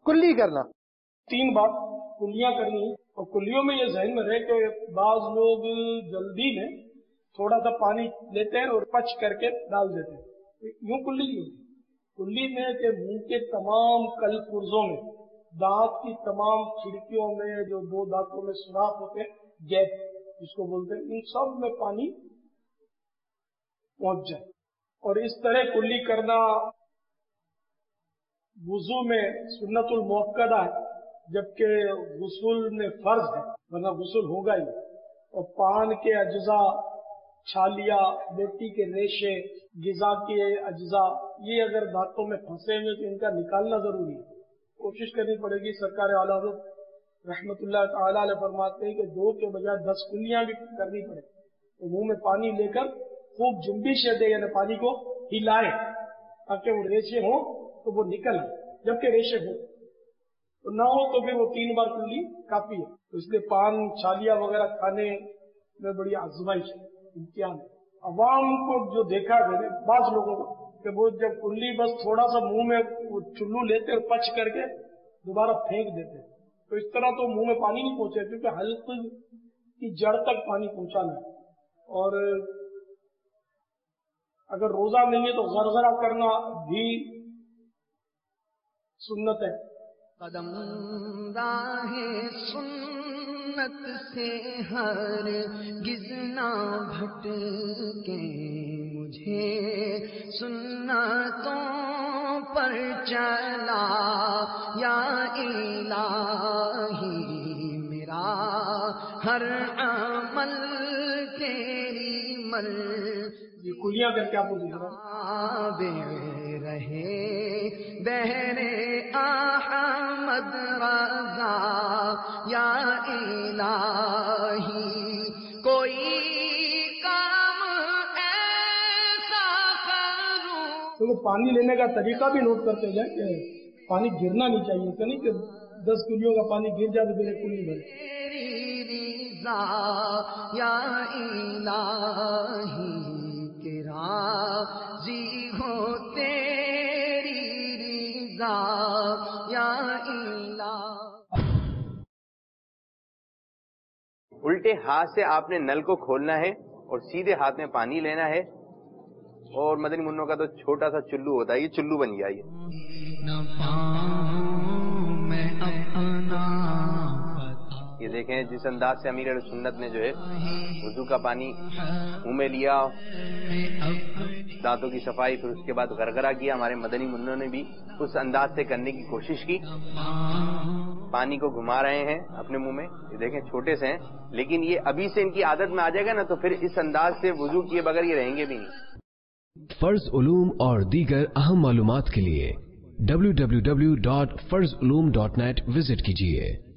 کلی کرنا. 3 بار کلیاں کرنی، اور کلیوں میں یہ ذہن میں رہے کہ بعض لوگ جلدی میں تھوڑا سا پانی لیتے ہیں اور پچ کر کے ڈال دیتے ہیں. یوں کلی نہیں ہوتی. کلی میں کہ منہ کے تمام کل پرزوں میں، دانت کی تمام کھڑکیوں میں جو 2 دانتوں میں سوراخ ہوتے ہیں، گیپ جس کو بولتے ہیں، ان سب میں پانی پہنچ جائے. اور اس طرح کلی کرنا وضو میں سنت المؤکدہ ہے، جبکہ غسل میں فرض ہے، ورنہ غسل ہوگا ہی. اور پان کے اجزاء، چھالیا، بیٹی کے ریشے، غذا کے اجزاء، یہ اگر دانتوں میں پھنسے ہوئے تو ان کا نکالنا ضروری ہے. کوشش کرنی پڑے گی. سرکار اعلی حضرت رحمت اللہ تعالی علیہ فرماتے ہیں کہ 2 کے بجائے 10 کلیاں بھی کرنی پڑے. تو منہ میں پانی لے کر خوب جنبش دے، یعنی پانی کو ہلائے تاکہ وہ ریشے ہوں تو وہ نکل آئے. جبکہ ریشے ہو تو نہ ہو تو پھر وہ 3 بار کلی کافی ہے. تو اس لیے پان، چھالیا وغیرہ کھانے میں بڑی آزمائش ہے، امتحان ہے. عوام کو جو دیکھا گیا بعض لوگوں کو کہ وہ جب کلی بس تھوڑا سا منہ میں وہ چلو لیتے اور پچ کر کے دوبارہ پھینک دیتے، تو اس طرح تو منہ میں پانی نہیں پہنچے، کیونکہ حلق کی جڑ تک پانی پہنچانا ہے. اور اگر روزہ نہیں ہے تو غرغرہ کرنا بھی سنت ہے. قدم راہ سنت سے ہر گزنا بھٹ کے، مجھے سنتوں پر چلا یا الہی، میرا ہر عمل تیری یہ کلیاں کر کے آپ کو رہے بہرے احمد رضا یا الہی، کوئی کام ایسا کروں. تو پانی لینے کا طریقہ بھی نوٹ کرتے جائیں کہ پانی گرنا نہیں چاہیے. ایسا نہیں کہ 10 کلیوں کا پانی گر جائے تو پھر ایک کلی بھرے. یا الہی کہ راضی ہو تیری رضا یا الہی. الٹے ہاتھ سے آپ نے نل کو کھولنا ہے اور سیدھے ہاتھ میں پانی لینا ہے. اور مدنی منوں کا تو چھوٹا سا چلو ہوتا ہے، یہ چلو بن گیا. یہ دیکھیں جس انداز سے امیر علیہ سنت نے جو ہے وضو کا پانی منہ میں لیا، دانتوں کی صفائی، پھر اس کے بعد غرغرہ کیا. ہمارے مدنی منوں نے بھی اس انداز سے کرنے کی کوشش کی. پانی کو گھما رہے ہیں اپنے منہ میں. یہ دیکھیں چھوٹے سے ہیں، لیکن یہ ابھی سے ان کی عادت میں آ جائے گا نا تو پھر اس انداز سے وضو کیے بغیر یہ رہیں گے بھی نہیں. فرض علوم اور دیگر اہم معلومات کے لیے www.farzulum.net وزٹ کیجیے.